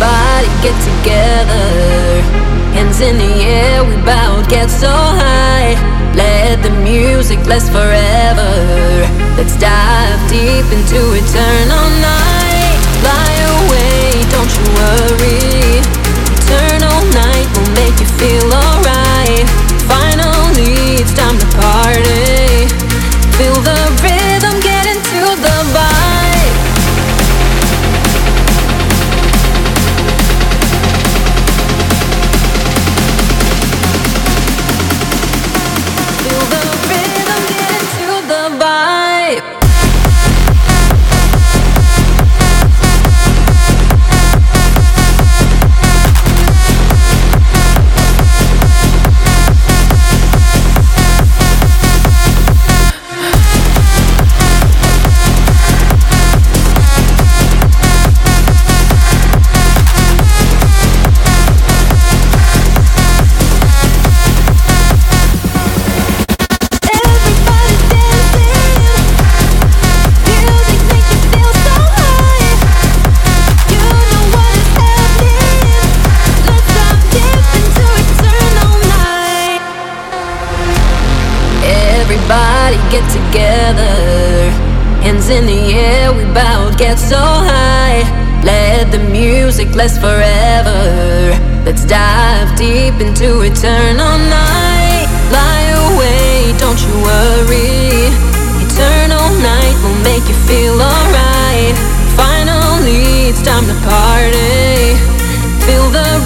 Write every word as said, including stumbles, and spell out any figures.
Everybody get together, hands in the air, we bout get so high. Let the music last forever. Let's dive deep into eternal night. Fly away, don't you worry. Eternal night will make you feel alright. Finally, it's time to party. Feel the rhythm, get into the vibe. Feel the rhythm, get into the vibe. Everybody get together, hands in the air, we bout get so high. Let the music last forever. Let's dive deep into eternal night. Fly away, don't you worry. Eternal night will make you feel alright. Finally, it's time to party. Feel the